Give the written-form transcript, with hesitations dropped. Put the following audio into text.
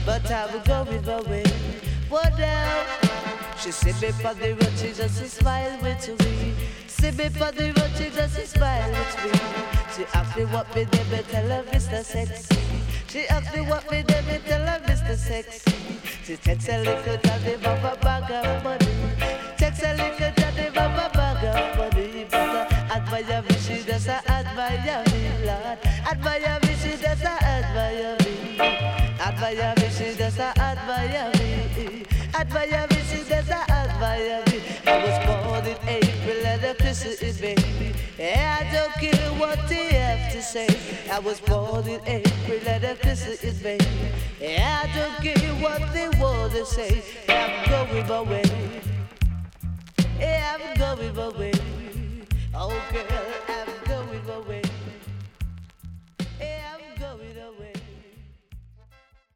but I will go with my way. What now? She see me on the road, she just smile with me. See me on the road, she just smile with me. She asked me what me name, me tell her Mr. Sexy. She asked me what me name, me tell her Mr. Sexy. She takes a little daddy, mama bag of money. Takes a little daddy, mama bag of money. But I admire me, she does admire me, Lord. Admire me, she does admire me. Admire me, she does admire me. Admire me, she does admire me. I was born in April and a Christmas in May. Yeah, I don't care what they have to say. I was born in April and a Christmas in May. Yeah, I don't care what they want to say. I'm going my way. Yeah, I'm going my way.